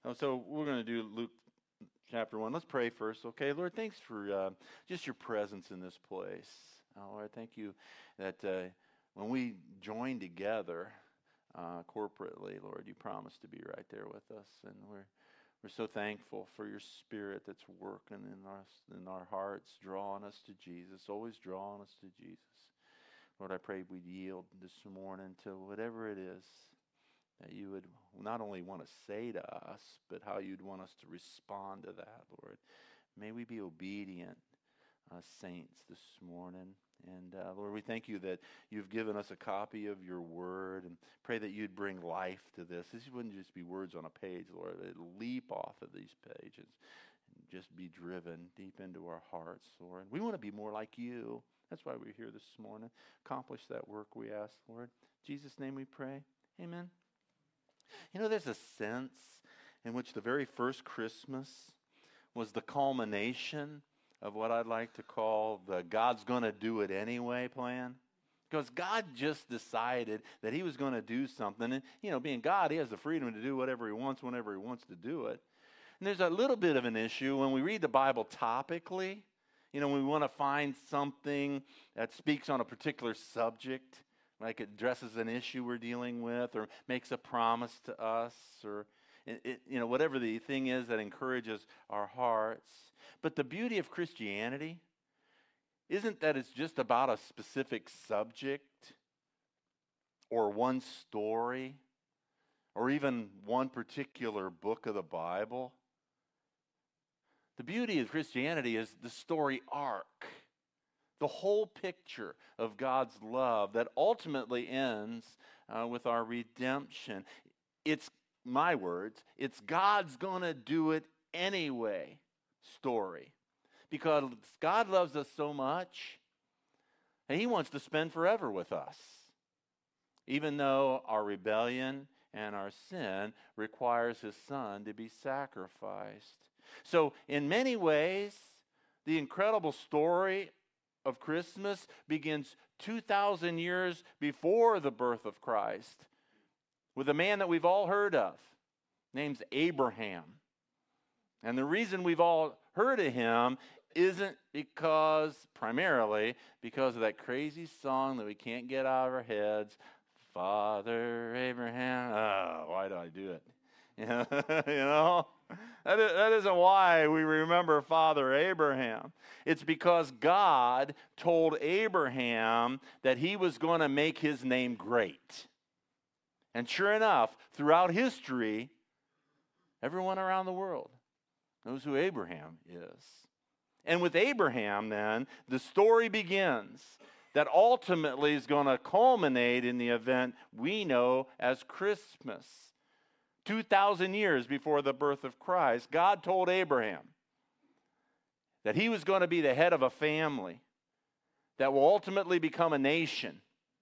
So we're going to do Luke chapter 1. Let's pray first, okay? Lord, thanks for just your presence in this place. Lord, thank you that when we join together corporately, Lord, you promise to be right there with us. And we're so thankful for your Spirit that's working in our hearts, drawing us to Jesus, always drawing us to Jesus. Lord, I pray we'd yield this morning to whatever it is that you would not only want to say to us, but how you'd want us to respond to that, Lord. May we be obedient saints this morning. And Lord, we thank you that you've given us a copy of your word, and pray that you'd bring life to this. This wouldn't just be words on a page, Lord. It'd leap off of these pages and just be driven deep into our hearts, Lord. We want to be more like you. That's why we're here this morning. Accomplish that work, we ask, Lord. In Jesus' name we pray. Amen. You know, there's a sense in which the very first Christmas was the culmination of what I'd like to call the God's going to do it anyway plan. Because God just decided that he was going to do something. And, you know, being God, he has the freedom to do whatever he wants whenever he wants to do it. And there's a little bit of an issue when we read the Bible topically. You know, when we want to find something that speaks on a particular subject, like it addresses an issue we're dealing with or makes a promise to us or, you know, whatever the thing is that encourages our hearts. But the beauty of Christianity isn't that it's just about a specific subject or one story or even one particular book of the Bible. The beauty of Christianity is the story arc, the whole picture of God's love that ultimately ends with our redemption. It's my words, it's God's going to do it anyway story. Because God loves us so much, and he wants to spend forever with us. Even though our rebellion and our sin requires his son to be sacrificed. So in many ways, the incredible story of Christmas begins 2,000 years before the birth of Christ with a man that we've all heard of, named Abraham. And the reason we've all heard of him isn't primarily because of that crazy song that we can't get out of our heads, Father Abraham. Oh, why do I do it? You know, that isn't why we remember Father Abraham. It's because God told Abraham that he was going to make his name great. And sure enough, throughout history, everyone around the world knows who Abraham is. And with Abraham, then, the story begins that ultimately is going to culminate in the event we know as Christmas. 2,000 years before the birth of Christ, God told Abraham that he was going to be the head of a family that will ultimately become a nation.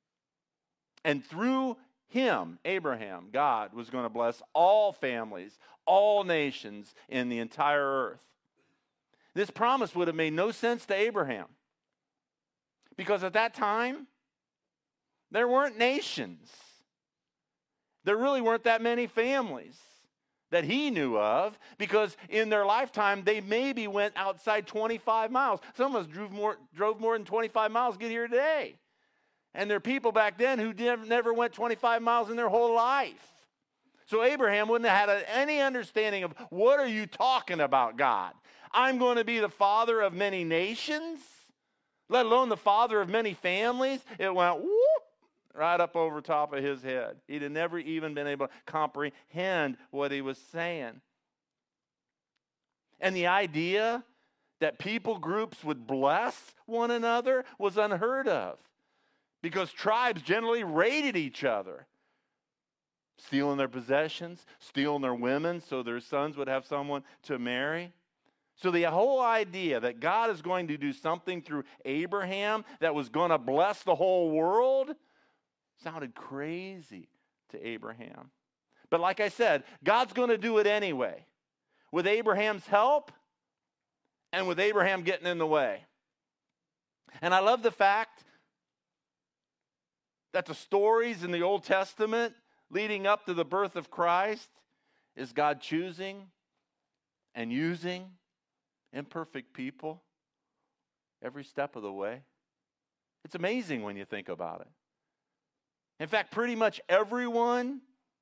And through him, Abraham, God was going to bless all families, all nations in the entire earth. This promise would have made no sense to Abraham because at that time, there weren't nations. There really weren't that many families that he knew of because in their lifetime, they maybe went outside 25 miles. Some of us drove more than 25 miles to get here today. And there are people back then who never went 25 miles in their whole life. So Abraham wouldn't have had any understanding of what are you talking about, God? I'm going to be the father of many nations, let alone the father of many families. It went whoop, right up over top of his head. He'd have never even been able to comprehend what he was saying. And the idea that people groups would bless one another was unheard of because tribes generally raided each other, stealing their possessions, stealing their women so their sons would have someone to marry. So the whole idea that God is going to do something through Abraham that was going to bless the whole world sounded crazy to Abraham. But like I said, God's going to do it anyway, with Abraham's help and with Abraham getting in the way. And I love the fact that the stories in the Old Testament leading up to the birth of Christ is God choosing and using imperfect people every step of the way. It's amazing when you think about it. In fact, pretty much everyone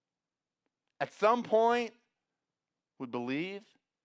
at some point would believe,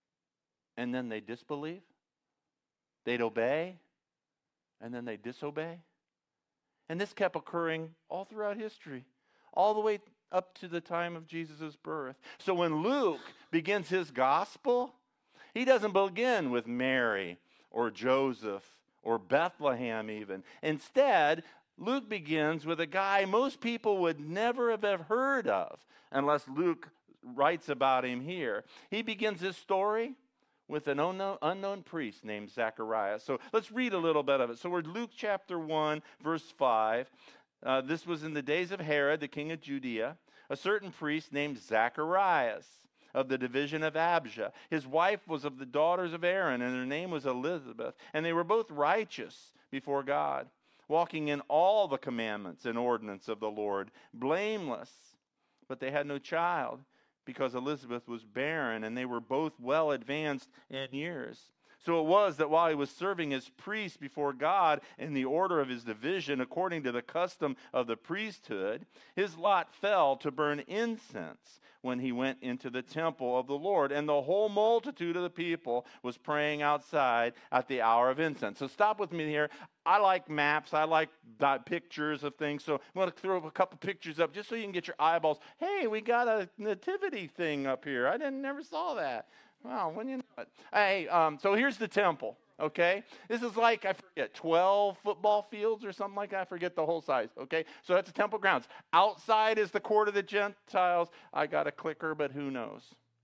and then they disbelieve. They'd obey, and then they disobey. And this kept occurring all throughout history, all the way up to the time of Jesus' birth. So when Luke begins his gospel, he doesn't begin with Mary or Joseph or Bethlehem even. Instead, Luke begins with a guy most people would never have ever heard of unless Luke writes about him here. He begins his story with an unknown priest named Zacharias. So let's read a little bit of it. So we're Luke chapter 1, verse 5. This was in the days of Herod, the king of Judea, a certain priest named Zacharias of the division of Abijah. His wife was of the daughters of Aaron, and her name was Elizabeth. And they were both righteous before God, walking in all the commandments and ordinance of the Lord, blameless. But they had no child, because Elizabeth was barren, and they were both well advanced in years. So it was that while he was serving as priest before God in the order of his division, according to the custom of the priesthood, his lot fell to burn incense when he went into the temple of the Lord. And the whole multitude of the people was praying outside at the hour of incense. So stop with me here. I like maps. I like pictures of things. So I'm going to throw a couple pictures up just so you can get your eyeballs. Hey, we got a nativity thing up here. I never saw that. Wow, when you know it. Hey, so here's the temple, okay? This is like, I forget, 12 football fields or something like that. I forget the whole size, okay? So that's the temple grounds. Outside is the court of the Gentiles. I got a clicker, but who knows?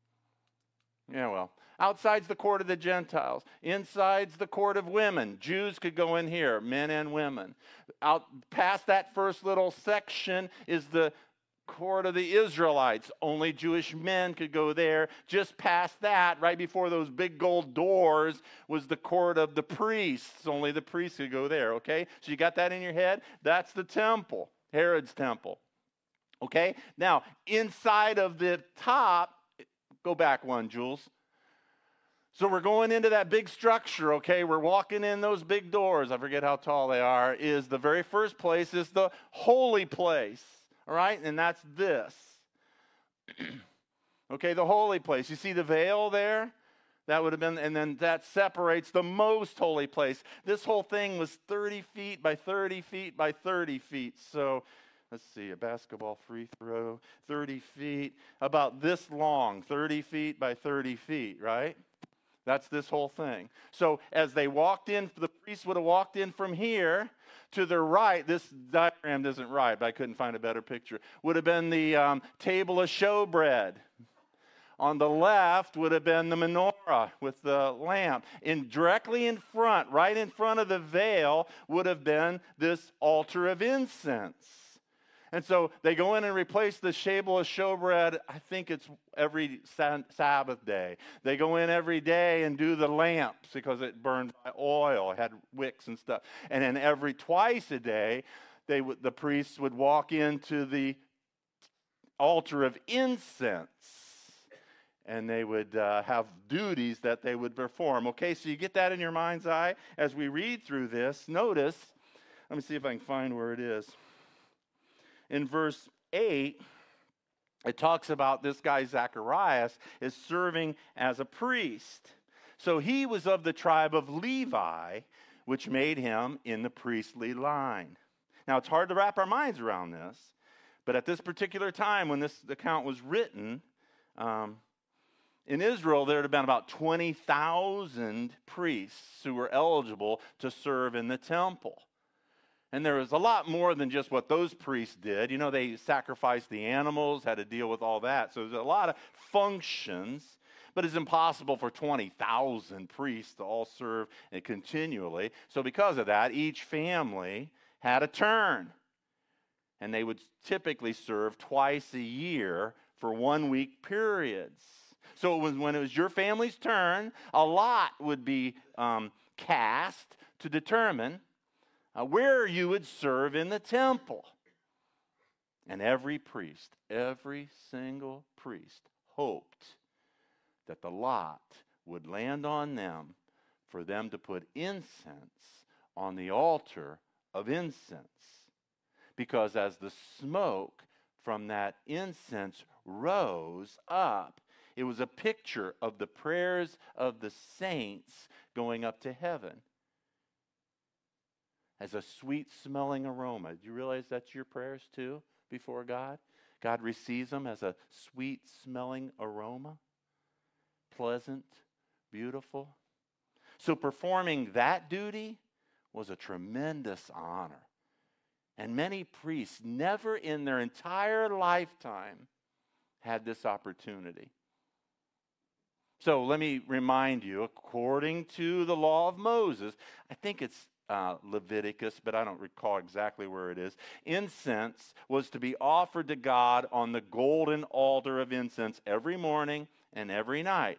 Yeah, well, outside's the court of the Gentiles. Inside's the court of women. Jews could go in here, men and women. Out past that first little section is the court of the Israelites. Only Jewish men could go there. Just past that, right before those big gold doors, was the court of the priests. Only the priests could go there, okay? So you got that in your head? That's the temple, Herod's temple. Okay? Now, inside of the top, go back one, Jules. So we're going into that big structure, okay? We're walking in those big doors. I forget how tall they are. Is the very first place is the holy place. All right, and that's this. Okay, the holy place. You see the veil there? That would have been, and then that separates the most holy place. This whole thing was 30 feet by 30 feet by 30 feet. So let's see, a basketball free throw, 30 feet, about this long, 30 feet by 30 feet, right? That's this whole thing. So as they walked in, the priests would have walked in from here. To the right, this diagram isn't right, but I couldn't find a better picture, would have been the table of showbread. On the left would have been the menorah with the lamp. Directly in front, right in front of the veil, would have been this altar of incense. And so they go in and replace the table of showbread, I think it's every Sabbath day. They go in every day and do the lamps because it burned by oil, it had wicks and stuff. And then twice a day, the priests would walk into the altar of incense. And they would have duties that they would perform. Okay, so you get that in your mind's eye as we read through this. Notice, let me see if I can find where it is. In verse 8, it talks about this guy Zacharias is serving as a priest. So he was of the tribe of Levi, which made him in the priestly line. Now, it's hard to wrap our minds around this, but at this particular time when this account was written, in Israel, there had been about 20,000 priests who were eligible to serve in the temple. And there was a lot more than just what those priests did. You know, they sacrificed the animals, had to deal with all that. So there's a lot of functions, but it's impossible for 20,000 priests to all serve continually. So because of that, each family had a turn. And they would typically serve twice a year for 1 week periods. So when it was your family's turn, a lot would be cast to determine where you would serve in the temple. And every priest, every single priest, hoped that the lot would land on them for them to put incense on the altar of incense. Because as the smoke from that incense rose up, it was a picture of the prayers of the saints going up to heaven as a sweet-smelling aroma. Do you realize that's your prayers too before God? God receives them as a sweet-smelling aroma. Pleasant, beautiful. So performing that duty was a tremendous honor. And many priests never in their entire lifetime had this opportunity. So let me remind you, according to the law of Moses, I think it's Leviticus, but I don't recall exactly where it is. Incense was to be offered to God on the golden altar of incense every morning and every night.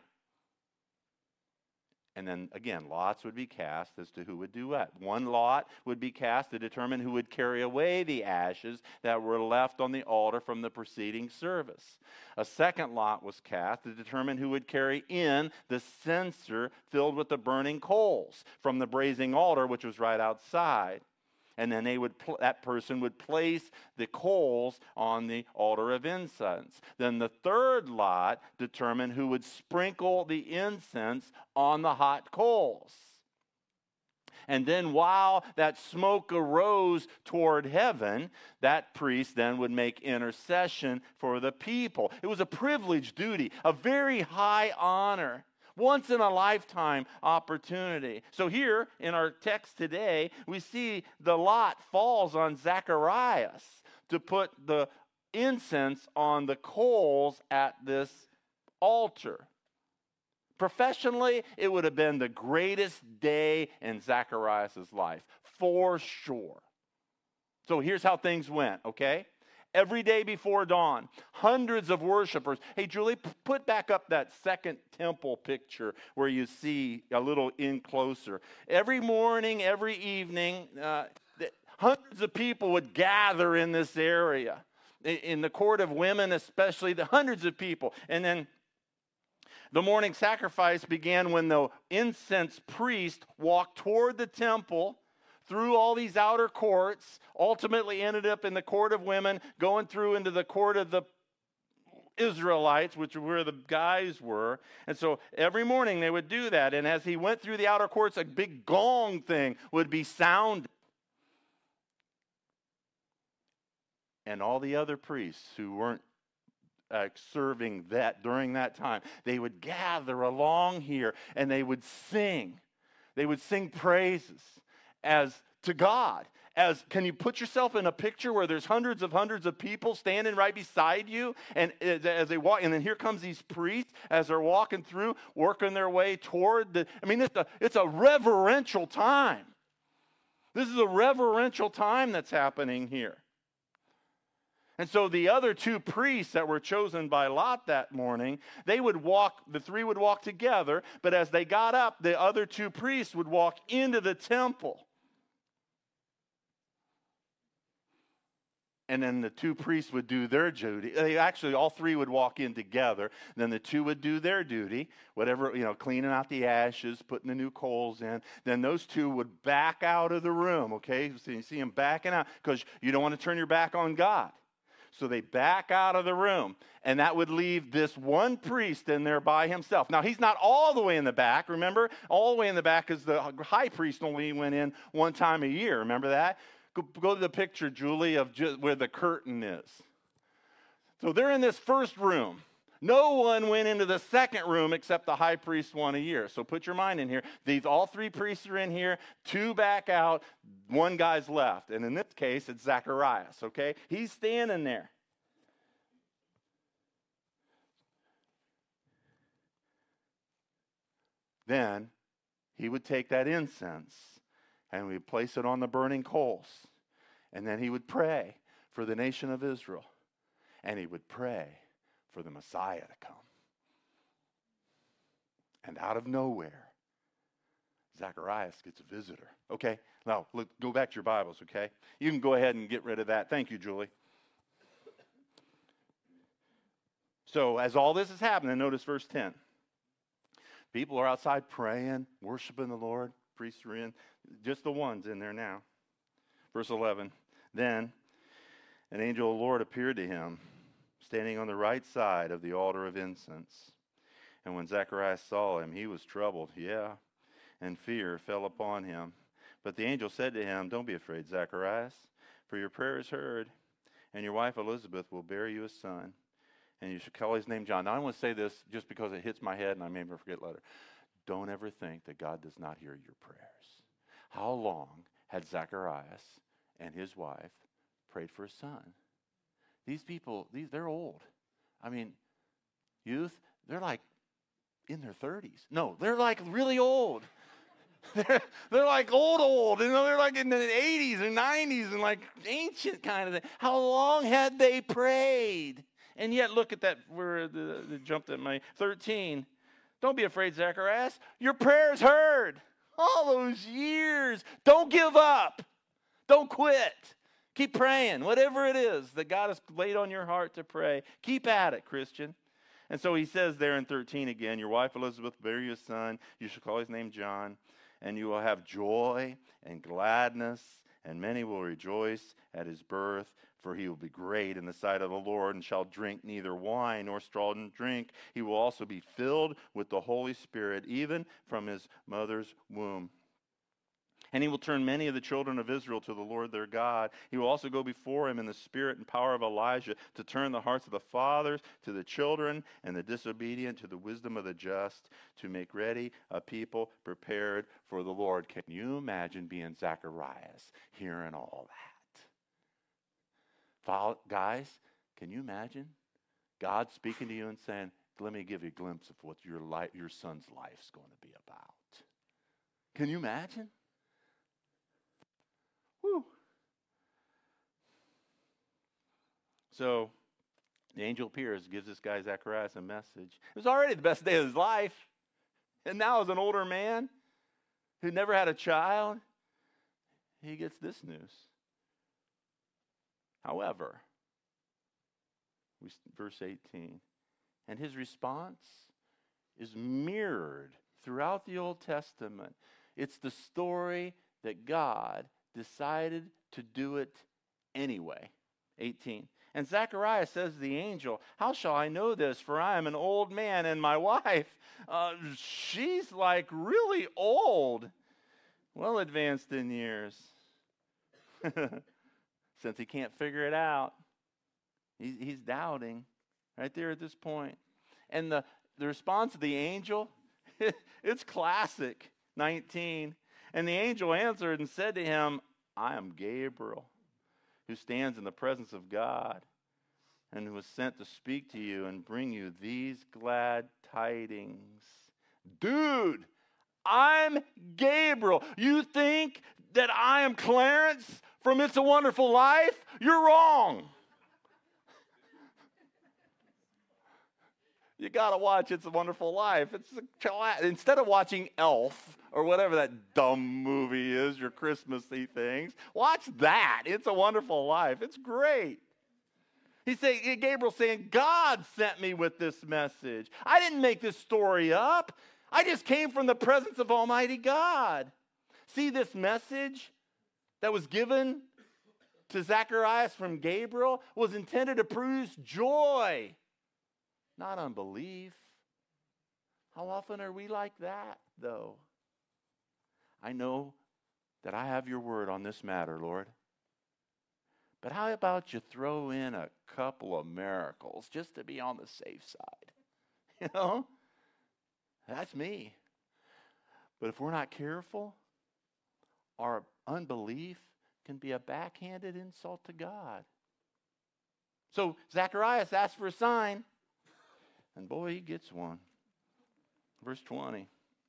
And then, again, lots would be cast as to who would do what. One lot would be cast to determine who would carry away the ashes that were left on the altar from the preceding service. A second lot was cast to determine who would carry in the censer filled with the burning coals from the brazen altar, which was right outside. And then that person would place the coals on the altar of incense. Then the third lot determined who would sprinkle the incense on the hot coals. And then while that smoke arose toward heaven, that priest then would make intercession for the people. It was a privileged duty, a very high honor. Once in a lifetime opportunity. So here in our text today, we see the lot falls on Zacharias to put the incense on the coals at this altar. Professionally, it would have been the greatest day in Zacharias' life, for sure. So here's how things went, okay? Every day before dawn, hundreds of worshipers. Hey, Julie, put back up that second temple picture where you see a little in closer. Every morning, every evening, hundreds of people would gather in this area. In the court of women especially, the hundreds of people. And then the morning sacrifice began when the incense priest walked toward the temple through all these outer courts, ultimately ended up in the court of women, going through into the court of the Israelites, which were where the guys were. And so every morning they would do that. And as he went through the outer courts, a big gong thing would be sounded. And all the other priests who weren't serving that during that time, they would gather along here and they would sing. They would sing praises as to God. Can you put yourself in a picture where there's hundreds of people standing right beside you, and as they walk, and then here comes these priests as they're walking through, working their way toward it's a reverential time. This is a reverential time that's happening here. And so the other two priests that were chosen by Lot that morning, the three would walk together, but as they got up, the other two priests would walk into the temple. And then the two priests would do their duty. All three would walk in together. Then the two would do their duty, whatever, cleaning out the ashes, putting the new coals in. Then those two would back out of the room, okay? So you see them backing out because you don't want to turn your back on God. So they back out of the room, and that would leave this one priest in there by himself. Now, he's not all the way in the back, remember? All the way in the back is the high priest only went in one time a year, remember that? Go to the picture, Julie, of just where the curtain is. So they're in this first room. No one went into the second room except the high priest one a year. So put your mind in here. All three priests are in here, two back out, one guy's left. And in this case, it's Zacharias, okay? He's standing there. Then he would take that incense and we'd place it on the burning coals. And then he would pray for the nation of Israel. And he would pray for the Messiah to come. And out of nowhere, Zacharias gets a visitor. Okay, now look, go back to your Bibles, okay? You can go ahead and get rid of that. Thank you, Julie. So as all this is happening, notice verse 10. People are outside praying, worshiping the Lord. Priests are in. Just the ones in there now. Verse 11. Then an angel of the Lord appeared to him, standing on the right side of the altar of incense. And when Zacharias saw him, he was troubled. And fear fell upon him. But the angel said to him, "Don't be afraid, Zacharias, for your prayer is heard, and your wife Elizabeth will bear you a son, and you should call his name John." Now I want to say this just because it hits my head and I may never forget later. Don't ever think that God does not hear your prayers. How long had Zacharias and his wife prayed for a son? These people, they're old. I mean, youth, they're like in their 30s. No, they're like really old. They're like old. You know, they're like in the 80s or 90s and like ancient kind of thing. How long had they prayed? And yet, look at that, where the jumped at my 13. Don't be afraid, Zacharias. Your prayer's heard. All those years. Don't give up. Don't quit. Keep praying. Whatever it is that God has laid on your heart to pray, keep at it, Christian. And so he says there in 13 again, your wife Elizabeth will bear you a son. You shall call his name John. And you will have joy and gladness, and many will rejoice at his birth, for he will be great in the sight of the Lord, and shall drink neither wine nor strong drink. He will also be filled with the Holy Spirit, even from his mother's womb. And he will turn many of the children of Israel to the Lord their God. He will also go before him in the spirit and power of Elijah, to turn the hearts of the fathers to the children, and the disobedient to the wisdom of the just, to make ready a people prepared for the Lord. Can you imagine being Zacharias, hearing all that? Guys, can you imagine God speaking to you and saying, "Let me give you a glimpse of what your son's life's going to be about"? Can you imagine? Whew. So the angel appears, gives this guy Zacharias a message. It was already the best day of his life. And now as an older man who never had a child, he gets this news. However, verse 18, and his response is mirrored throughout the Old Testament. It's the story that God decided to do it anyway. 18. And Zacharias says to the angel, "How shall I know this? For I am an old man, and my wife, she's like really old, well advanced in years." Since he can't figure it out, he's doubting right there at this point. And the response of the angel, it's classic. 19. And the angel answered and said to him, "I am Gabriel, who stands in the presence of God, and who was sent to speak to you and bring you these glad tidings." Dude, I'm Gabriel. You think that I am Clarence from It's a Wonderful Life? You're wrong. You got to watch It's a Wonderful Life. Instead of watching Elf or whatever that dumb movie is, your Christmassy things, watch that. It's a Wonderful Life. It's great. Gabriel's saying, God sent me with this message. I didn't make this story up. I just came from the presence of Almighty God. See, this message that was given to Zacharias from Gabriel was intended to produce joy, not unbelief. How often are we like that, though? I know that I have your word on this matter, Lord. But how about you throw in a couple of miracles just to be on the safe side? You know? That's me. But if we're not careful, our unbelief can be a backhanded insult to God. So Zacharias asks for a sign, and boy, he gets one. Verse 20.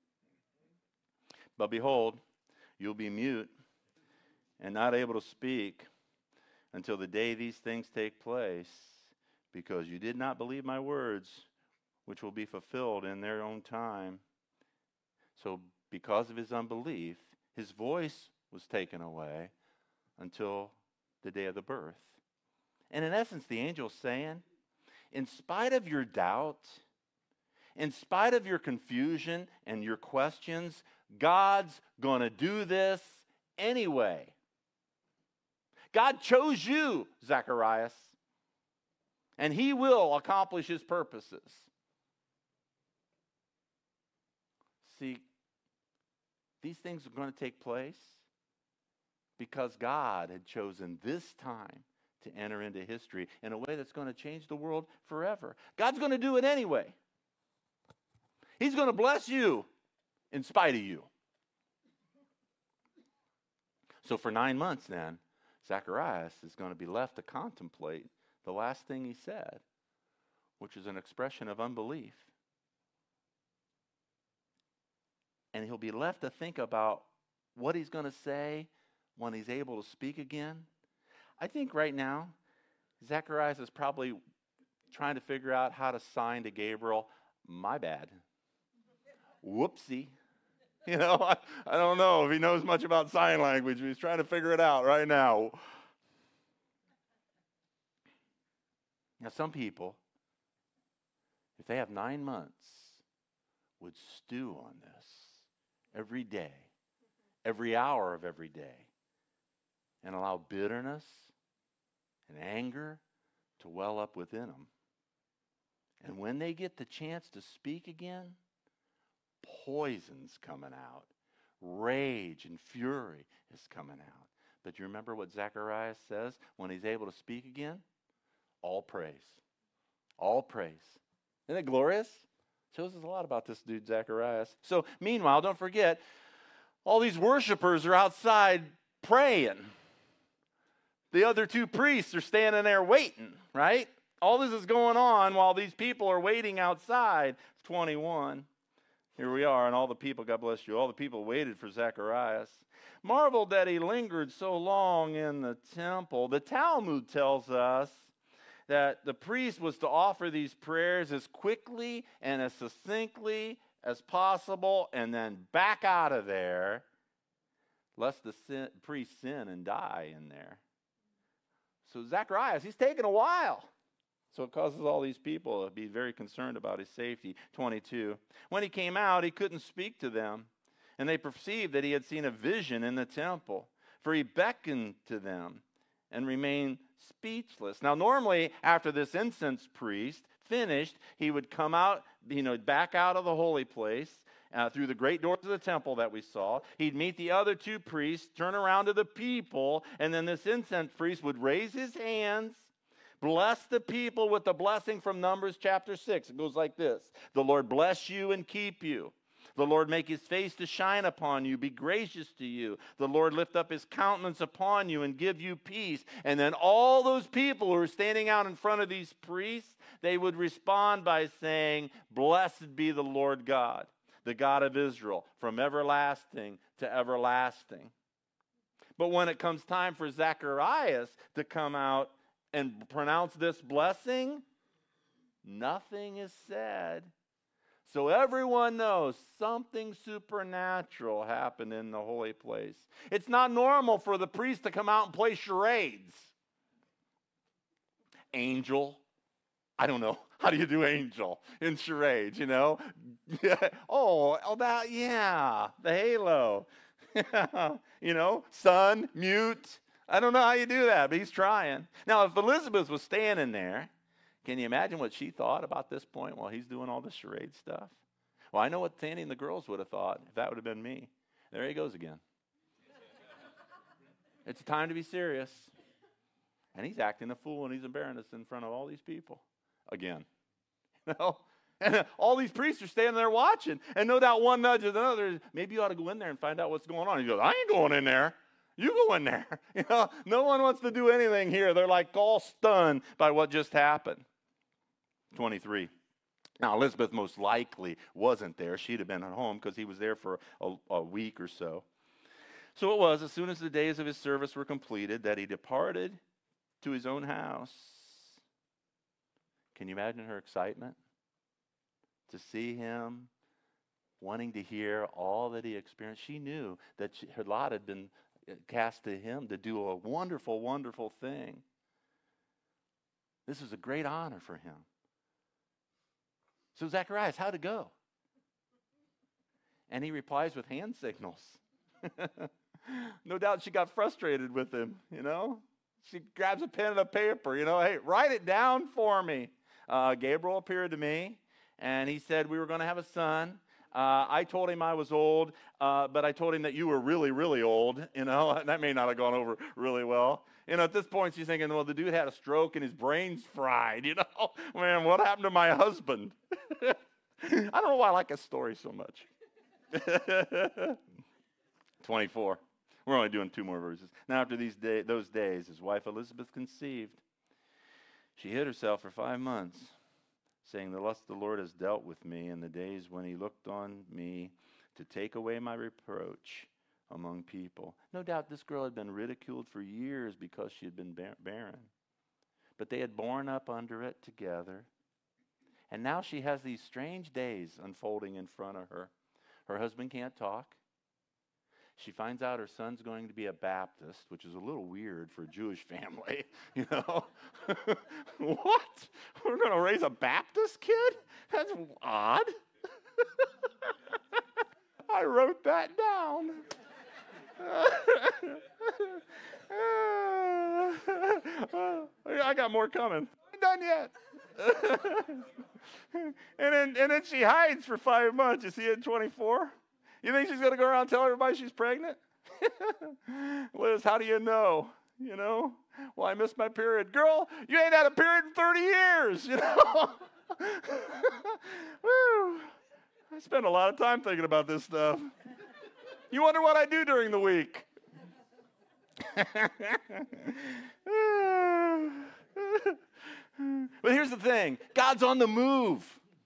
But behold, you'll be mute and not able to speak until the day these things take place, because you did not believe my words, which will be fulfilled in their own time. So because of his unbelief, his voice was taken away until the day of the birth. And in essence, the angel's saying, in spite of your doubt, in spite of your confusion and your questions, God's going to do this anyway. God chose you, Zacharias, and he will accomplish his purposes. See, these things are going to take place because God had chosen this time to enter into history in a way that's going to change the world forever. God's going to do it anyway. He's going to bless you in spite of you. So for 9 months then, Zacharias is going to be left to contemplate the last thing he said, which is an expression of unbelief. And he'll be left to think about what he's going to say when he's able to speak again. I think right now, Zacharias is probably trying to figure out how to sign to Gabriel, "My bad. Whoopsie." You know, I don't know if he knows much about sign language, but he's trying to figure it out right now. Now, some people, if they have 9 months, would stew on this every day, every hour of every day, and allow bitterness and anger to well up within them. And when they get the chance to speak again, poison's coming out. Rage and fury is coming out. But you remember what Zacharias says when he's able to speak again? All praise. All praise. Isn't it glorious? Shows us a lot about this dude, Zacharias. So, meanwhile, don't forget, all these worshipers are outside praying. The other 2 priests are standing there waiting, right? All this is going on while these people are waiting outside. 21. Here we are, and all the people, God bless you, all the people waited for Zacharias. Marveled that he lingered so long in the temple. The Talmud tells us that the priest was to offer these prayers as quickly and as succinctly as possible and then back out of there, lest the priest sin and die in there. So Zacharias, he's taking a while. So it causes all these people to be very concerned about his safety. 22. When he came out, he couldn't speak to them, and they perceived that he had seen a vision in the temple, for he beckoned to them and remained speechless. Now, normally, after this incense priest finished, he would come out, back out of the holy place through the great doors of the temple that we saw. He'd meet the other 2 priests, turn around to the people, and then this incense priest would raise his hands, bless the people with the blessing from Numbers chapter 6. It goes like this: "The Lord bless you and keep you. The Lord make his face to shine upon you, be gracious to you. The Lord lift up his countenance upon you and give you peace." And then all those people who are standing out in front of these priests, they would respond by saying, "Blessed be the Lord God, the God of Israel, from everlasting to everlasting." But when it comes time for Zacharias to come out and pronounce this blessing, nothing is said. So everyone knows something supernatural happened in the holy place. It's not normal for the priest to come out and play charades. Angel. I don't know. How do you do angel in charades, Yeah. The halo. Sun, mute. I don't know how you do that, but he's trying. Now, if Elizabeth was standing there, can you imagine what she thought about this point while he's doing all this charade stuff? Well, I know what Sandy and the girls would have thought if that would have been me. There he goes again. It's time to be serious. And he's acting a fool and he's embarrassed in front of all these people. Again. And all these priests are standing there watching. And no doubt one nudges another. Maybe you ought to go in there and find out what's going on. He goes, "I ain't going in there. You go in there." No one wants to do anything here. They're like all stunned by what just happened. 23. Now, Elizabeth most likely wasn't there. She'd have been at home because he was there for a week or so. So it was, as soon as the days of his service were completed, that he departed to his own house. Can you imagine her excitement? To see him, wanting to hear all that he experienced. She knew that her lot had been cast to him to do a wonderful, wonderful thing. This was a great honor for him. So Zacharias, how'd it go? And he replies with hand signals. No doubt she got frustrated with him, She grabs a pen and a paper, hey, write it down for me. Gabriel appeared to me, and he said we were going to have a son. I told him I was old, but I told him that you were really, really old, and that may not have gone over really well. At this point, she's thinking, well, the dude had a stroke and his brain's fried, Man, what happened to my husband? I don't know why I like this story so much. 24. We're only doing 2 more verses. Now, after those days, his wife Elizabeth conceived. She hid herself for 5 months, saying, the lust of the Lord has dealt with me in the days when he looked on me to take away my reproach among people. No doubt this girl had been ridiculed for years because she had been barren. But they had borne up under it together. And now she has these strange days unfolding in front of her. Her husband can't talk. She finds out her son's going to be a Baptist, which is a little weird for a Jewish family, What? We're going to raise a Baptist kid? That's odd. I wrote that down. I got more coming. I'm done yet. and then she hides for 5 months. You see it in 24? You think she's going to go around and tell everybody she's pregnant? Liz, how do you know? Well, I missed my period. Girl, you ain't had a period in 30 years, Woo. I spend a lot of time thinking about this stuff. You wonder what I do during the week. But here's the thing. God's on the move.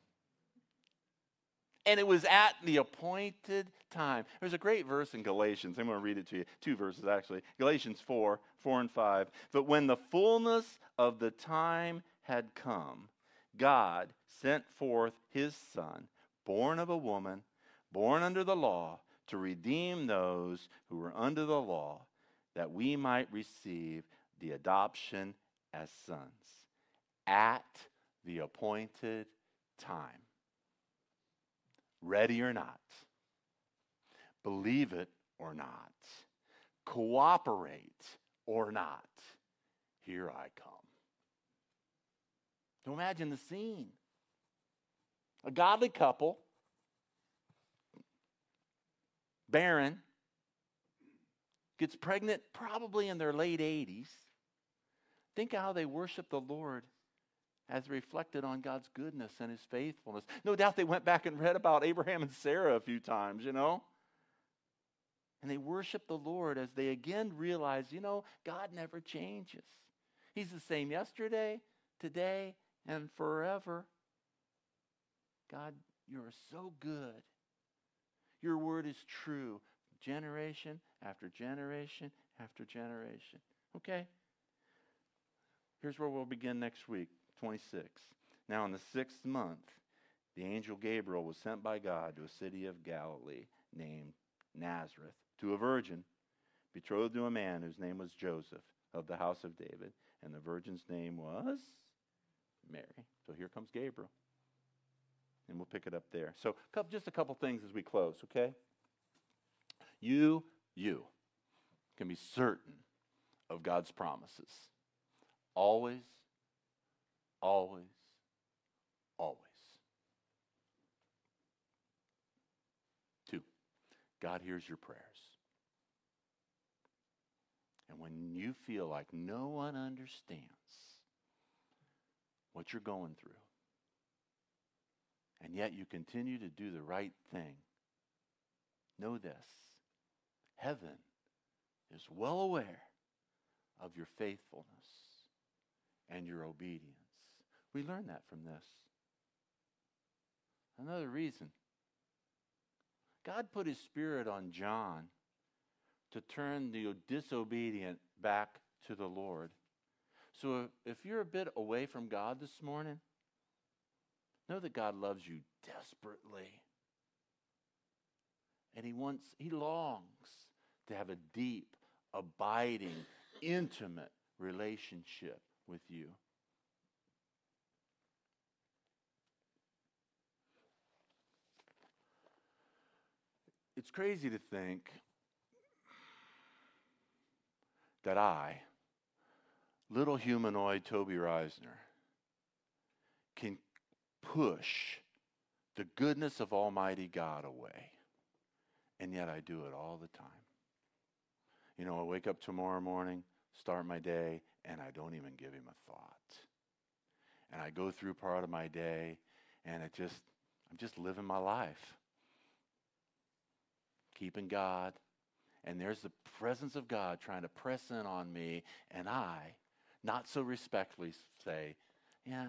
And it was at the appointed time. There's a great verse in Galatians. I'm going to read it to you. 2 verses, actually. Galatians 4 and 5. But when the fullness of the time had come, God sent forth his Son, born of a woman, born under the law, to redeem those who were under the law, that we might receive the adoption as sons. At the appointed time. Ready or not, believe it or not, cooperate or not, here I come. So imagine the scene. A godly couple, barren, gets pregnant probably in their late 80s. Think of how they worship the Lord as reflected on God's goodness and his faithfulness. No doubt they went back and read about Abraham and Sarah a few times, And they worship the Lord as they again realize, God never changes. He's the same yesterday, today, and forever. God, you are so good. Your word is true, generation after generation after generation. Okay? Here's where we'll begin next week. 26. Now in the 6th month, the angel Gabriel was sent by God to a city of Galilee named Nazareth, to a virgin betrothed to a man whose name was Joseph, of the house of David, and the virgin's name was Mary. So here comes Gabriel. And we'll pick it up there. So just a couple things as we close, okay? You can be certain of God's promises. Always. Always, always. 2, God hears your prayers. And when you feel like no one understands what you're going through, and yet you continue to do the right thing, know this: heaven is well aware of your faithfulness and your obedience. We learn that from this. Another reason. God put his Spirit on John to turn the disobedient back to the Lord. So if you're a bit away from God this morning, know that God loves you desperately. And he longs to have a deep, abiding, intimate relationship with you. It's crazy to think that I, little humanoid Toby Reisner, can push the goodness of Almighty God away. And yet I do it all the time. You know, I wake up tomorrow morning, start my day, and I don't even give him a thought. And I go through part of my day, and I'm just living my life. Keeping God. And there's the presence of God trying to press in on me, and I, not so respectfully, say, yeah,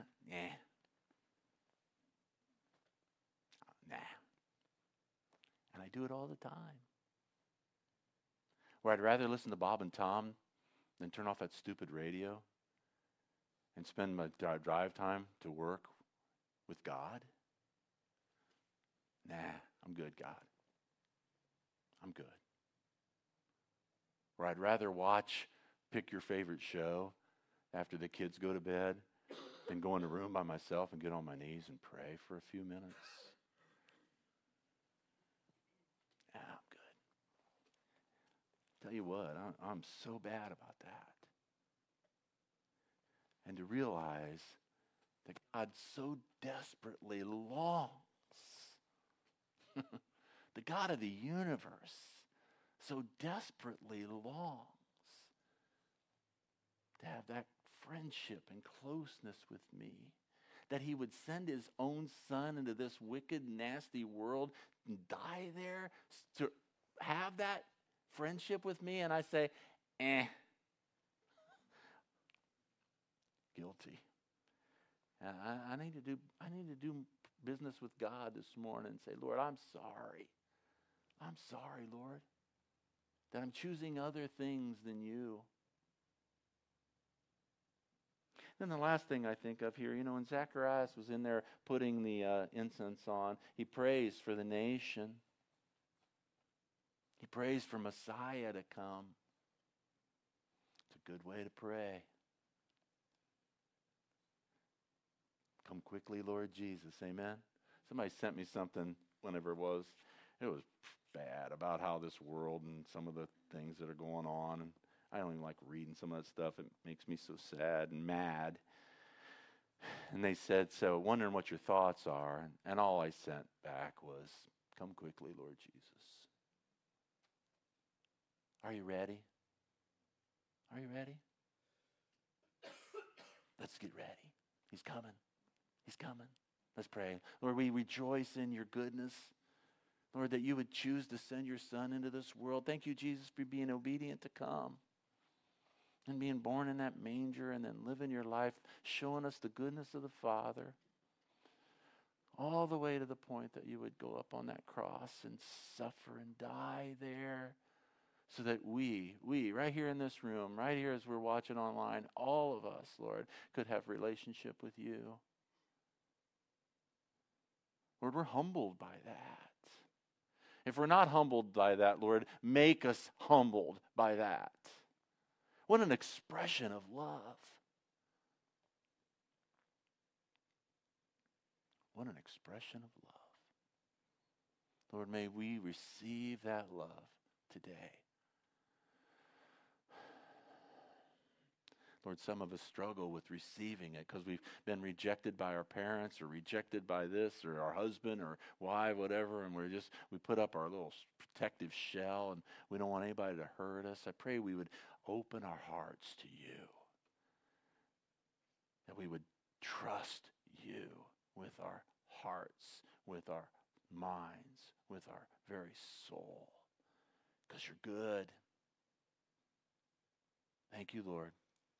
nah. And I do it all the time. Where I'd rather listen to Bob and Tom than turn off that stupid radio and spend my drive time to work with God. Nah, I'm good, God. I'm good. Or I'd rather pick your favorite show after the kids go to bed than go in the room by myself and get on my knees and pray for a few minutes. Yeah, I'm good. Tell you what, I'm so bad about that. And to realize that God so desperately longs, the God of the universe so desperately longs to have that friendship and closeness with me, that he would send his own son into this wicked, nasty world and die there to have that friendship with me. And I say, guilty. I need to do business with God this morning and say, Lord, I'm sorry. I'm sorry, Lord, that I'm choosing other things than you. Then the last thing I think of here, when Zacharias was in there putting the incense on, he prays for the nation. He prays for Messiah to come. It's a good way to pray. Come quickly, Lord Jesus. Amen. Somebody sent me something whenever it was bad about how this world and some of the things that are going on. And I don't even like reading some of that stuff. It makes me so sad and mad. And they said, so wondering what your thoughts are. And all I sent back was, come quickly, Lord Jesus. Are you ready? Are you ready? Let's get ready. He's coming. He's coming. Let's pray. Lord, we rejoice in your goodness. Lord, that you would choose to send your son into this world. Thank you, Jesus, for being obedient to come and being born in that manger and then living your life, showing us the goodness of the Father, all the way to the point that you would go up on that cross and suffer and die there so that we, right here in this room, right here as we're watching online, all of us, Lord, could have relationship with you. Lord, we're humbled by that. If we're not humbled by that, Lord, make us humbled by that. What an expression of love. What an expression of love. Lord, may we receive that love today. Lord, some of us struggle with receiving it because we've been rejected by our parents or rejected by this or our husband or wife, whatever, and we put up our little protective shell and we don't want anybody to hurt us. I pray we would open our hearts to you, that we would trust you with our hearts, with our minds, with our very soul, because you're good. Thank you, Lord.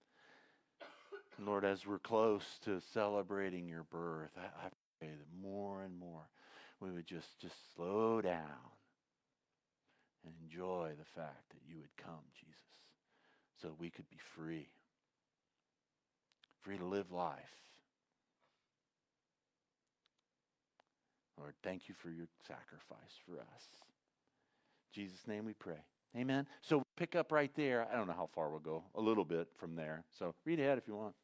Lord, as we're close to celebrating your birth, I pray that more and more we would just slow down and enjoy the fact that you would come, Jesus, so we could be free to live life. Lord, thank you for your sacrifice for us. In Jesus' name we pray. Amen. So pick up right there. I don't know how far we'll go. A little bit from there. So read ahead if you want.